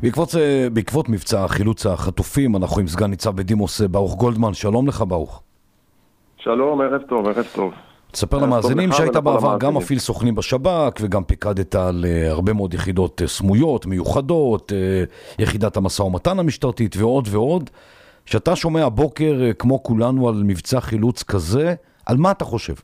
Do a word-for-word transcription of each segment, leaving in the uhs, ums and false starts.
בעקבות, בעקבות מבצע חילוץ החטופים, אנחנו עם סגן ניצב בדימוס ברוך גולדמן. שלום לך ברוך. שלום, ערב טוב, ערב טוב. תספר למאזינים שהיית בעבר גם מפעיל סוכנים בשב"כ וגם פיקדת על הרבה מאוד יחידות סמויות, מיוחדות, יחידת המשא ומתן המשטרתית ועוד ועוד. שאתה שומע הבוקר כמו כולנו על מבצע חילוץ כזה, על מה אתה חושב?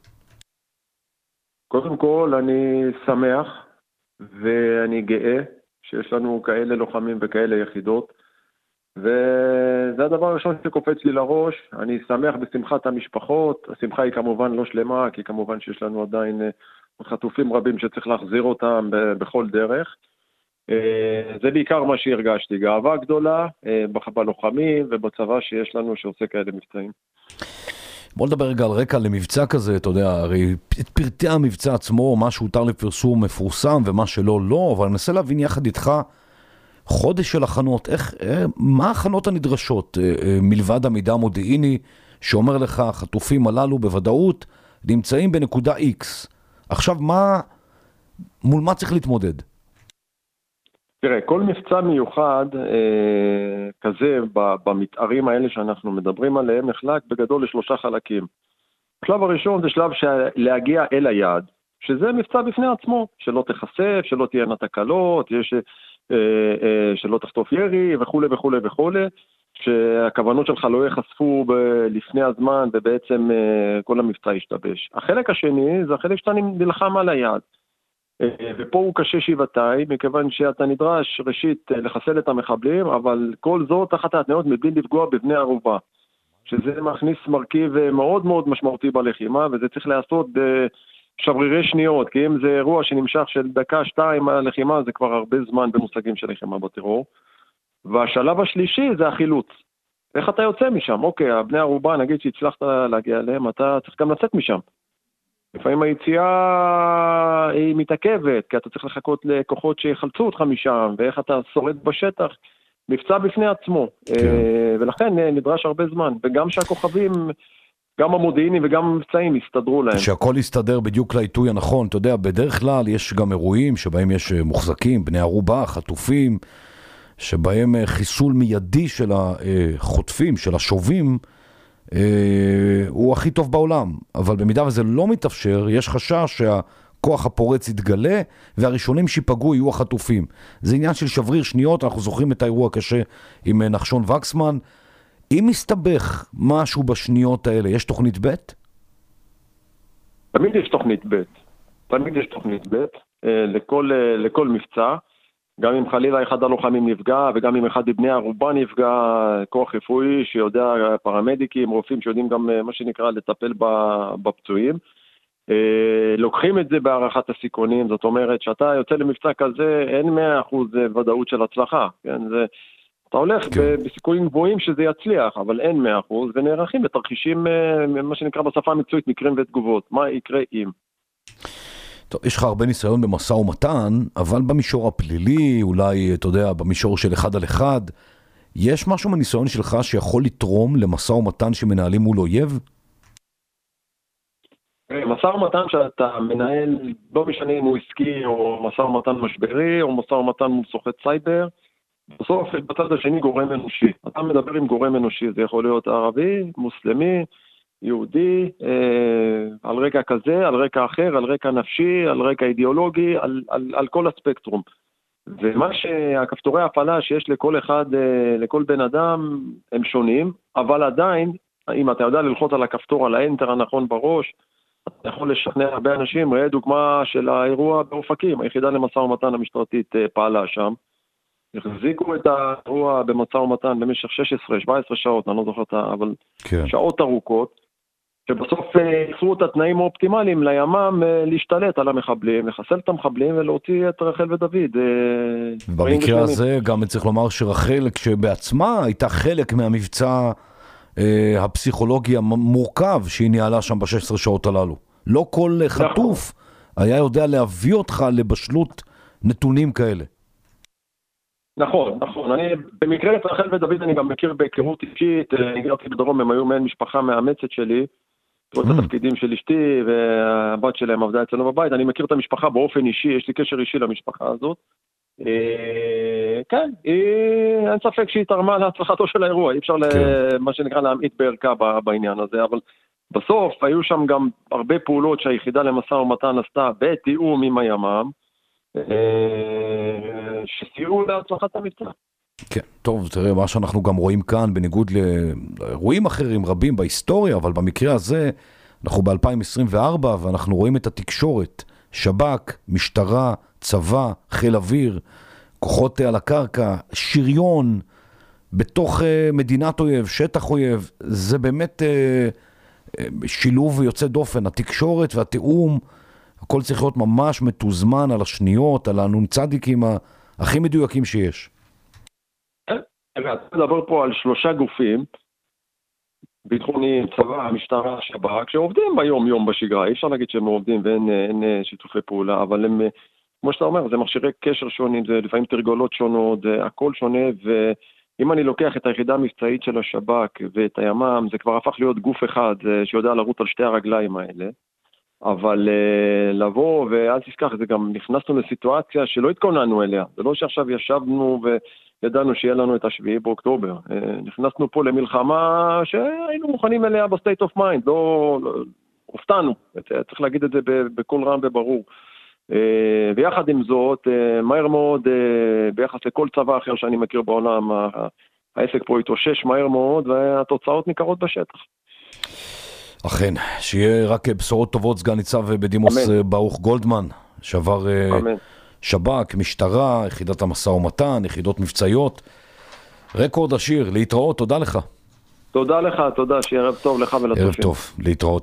קודם כל אני שמח ואני גאה שיש לנו כאלה לוחמים וכאלה יחידות, וזה הדבר הראשון שקופץ לי לראש. אני שמח בשמחת המשפחות. השמחה היא כמובן לא שלמה, כי כמובן שיש לנו עדיין חטופים רבים שצריך להחזיר אותם בכל דרך. זה בעיקר מה שהרגשתי, גאווה גדולה בלוחמים ובצבא שיש לנו שעושה כאלה מבצעים. בוא נדבר רגע על רקע למבצע כזה. אתה יודע, הרי את פרטי המבצע עצמו, מה שהותר לפרסום מפורסם ומה שלא לא, אבל אני מנסה להבין יחד איתך חודש של הכנות, איך, מה ההכנות הנדרשות מלבד המידע המודיעיני שאומר לך החטופים הללו בוודאות נמצאים בנקודה X. עכשיו מה, מול מה צריך להתמודד? תראה, כל מבצע מיוחד אה, כזה במתארים האלה שאנחנו מדברים עליהם נחלק בגדול לשלושה חלקים. השלב הראשון זה שלב של להגיע אל היעד, שזה מבצע בפני עצמו, שלא תחשף, שלא תהיינה תקלות, יש, אה, אה, שלא תחטוף ירי וכו' וכו' וכו', שהכוונות שלך לא יחשפו ב- לפני הזמן ובעצם אה, כל המבצע ישתבש. החלק השני זה החלק שאתה נלחם על היעד. ופה הוא קשה שבעתיים, מכיוון שאתה נדרש ראשית לחסל את המחבלים, אבל כל זאת תחת ההתניות מבלי לפגוע בבני ערובה, שזה מכניס מרכיב מאוד מאוד משמעותי בלחימה, וזה צריך לעשות בשברירי שניות, כי אם זה אירוע שנמשך של דקה, שתיים הלחימה, זה כבר הרבה זמן במושגים של לחימה בטרור. והשלב השלישי זה החילוץ. איך אתה יוצא משם? אוקיי, הבני ערובה, נגיד שהצלחת להגיע אליהם, אתה צריך גם לצאת משם. לפעמים היציאה היא מתעכבת, כי אתה צריך לחכות לכוחות שיחלצו אותך משם, ואיך אתה שורד בשטח, מבצע בפני עצמו. כן. ולכן נדרש הרבה זמן, וגם שהכוכבים, גם המודיעינים וגם המבצעים יסתדרו להם. שהכל יסתדר בדיוק לעיתוי הנכון. אתה יודע, בדרך כלל יש גם אירועים שבהם יש מוחזקים, בני ערובה, חטופים, שבהם חיסול מיידי של החוטפים, של השובים, הוא הכי טוב בעולם, אבל במידה וזה לא מתאפשר, יש חשש שהכוח הפורץ יתגלה והראשונים שיפגעו יהיו החטופים. זה עניין של שבריר שניות. אנחנו זוכרים את האירוע הקשה עם נחשון וקסמן. אם מסתבך משהו בשניות האלה, יש תוכנית ב'? תמיד יש תוכנית ב'. תמיד יש תוכנית ב' לכל, לכל מבצע. גם אם חלילה אחד הלוחמים נפגע, וגם אם אחד מבני ערובה נפגע, כוח רפואי שיודע, פרמדיקים, רופאים שיודעים גם מה שנקרא לטפל בפצועים. לוקחים את זה בהערכת הסיכונים, זאת אומרת שאתה יוצא למבצע כזה, אין מאה אחוז ודאות של הצלחה. כן? זה, אתה הולך כן. בסיכויים גבוהים שזה יצליח, אבל אין מאה אחוז, ונערכים בתרחישים, מה שנקרא בשפה המקצועית, מקרים ותגובות. מה יקרה אם? טוב, יש לך הרבה ניסיון במשא ומתן, אבל במישור הפלילי, אולי, אתה יודע, במישור של אחד על אחד, יש משהו מניסיון שלך שיכול לתרום למשא ומתן שמנהלים מול אויב? משא ומתן שאתה מנהל, לא משנה אם הוא עסקי או משא ומתן משברי, או משא ומתן מול סוחט סייבר, בסוף בצד השני גורם אנושי. אתה מדבר עם גורם אנושי, זה יכול להיות ערבי, מוסלמי, יהודי, אה, על רקע כזה, על רקע אחר, על רקע נפשי, על רקע אידיאולוגי, על, על, על כל הספקטרום. ומה שהכפתורי ההפעלה שיש לכל אחד, אה, לכל בן אדם, הם שונים, אבל עדיין, אם אתה יודע ללחוץ על הכפתור, על האנטר הנכון בראש, אתה יכול לשכנע הרבה אנשים. ראה דוגמה של האירוע באופקים, היחידה למשא ומתן המשטרתית אה, פעלה שם, החזיקו את האירוע במשא ומתן במשך שש עשרה שבע עשרה שעות, אני לא זוכר, אבל כן. שעות ארוכות, שבסוף יצרו את התנאים האופטימליים לימם להשתלט על המחבלים, לחסל את המחבלים ולהוציא את רחל ודוד. במקרה הזה גם צריך לומר שרחל כשבעצמה הייתה חלק מהמבצע אה, הפסיכולוגי המורכב שהיא ניהלה שם ב-שש עשרה שעות הללו. לא כל חטוף היה יודע להביא אותך לבשלות נתונים כאלה. נכון, נכון. אני במקרה את רחל ודוד אני גם מכיר בהיכרות אישית, אני גרתי בדרום, הם היו מעין משפחה מאמצת שלי, את התפקידים של אשתי והבת שלהם עבדה אצלנו בבית, אני מכיר את המשפחה באופן אישי, יש לי קשר אישי למשפחה הזאת, כן, אין ספק שהיא תרמה להצלחתו של האירוע, אי אפשר מה שנקרא להמעיט בערכה בעניין הזה, אבל בסוף היו שם גם הרבה פעולות שהיחידה למשא ומתן עשתה בתיאום עם הימ"מ, שסייעו להצלחת המבצע. כן, טוב, תראה, מה שאנחנו גם רואים כאן, בניגוד לאירועים אחרים רבים בהיסטוריה, אבל במקרה הזה, אנחנו ב-אלפיים עשרים וארבע, ואנחנו רואים את התקשורת, שב"כ, משטרה, צבא, חיל אוויר, כוחות על הקרקע, שריון, בתוך מדינת אויב, שטח אויב, זה באמת שילוב ויוצא דופן, התקשורת והתיאום, הכל צריך להיות ממש מתוזמן על השניות, על הנונצדיקים הכי מדויקים שיש. אתה מדבר פה על שלושה גופים, ביטחוני, צבא, משטרה, שב"כ, שעובדים ביום יום בשגרה, אי אפשר להגיד שהם עובדים ואין אין שיתופי פעולה, אבל הם, כמו שאתה אומר, זה מכשירי קשר שונים, זה לפעמים תרגולות שונות, זה הכל שונה, ואם אני לוקח את היחידה המבצעית של השב"כ ואת הימ"מ, זה כבר הפך להיות גוף אחד שיודע לרוץ על שתי הרגליים האלה, אבל לבוא, ואל תשכח, זה גם נכנסנו לסיטואציה שלא התכוננו אליה, זה לא שעכשיו ישבנו וידענו שיהיה לנו את השביעי באוקטובר, נכנסנו פה למלחמה שהיינו מוכנים אליה בסטייט אוף מיינד, לא, לא הופתענו, צריך להגיד את זה בכל רם וברור, ויחד עם זאת, מהר מאוד, ביחס לכל צבא אחר שאני מכיר בעולם, העסק פה התאושש מהר מאוד, והתוצאות ניכרות בשטח. אכן, שיהיה רק בשורות טובות, סגן ניצב בדימוס ברוך גולדמן, שעבר שב"כ, משטרה, יחידת המשא ומתן, יחידות מבצעיות, רקורד עשיר, להתראות, תודה לך. תודה לך, תודה, שיהיה ערב טוב לך ולצופים. ערב טוב, להתראות.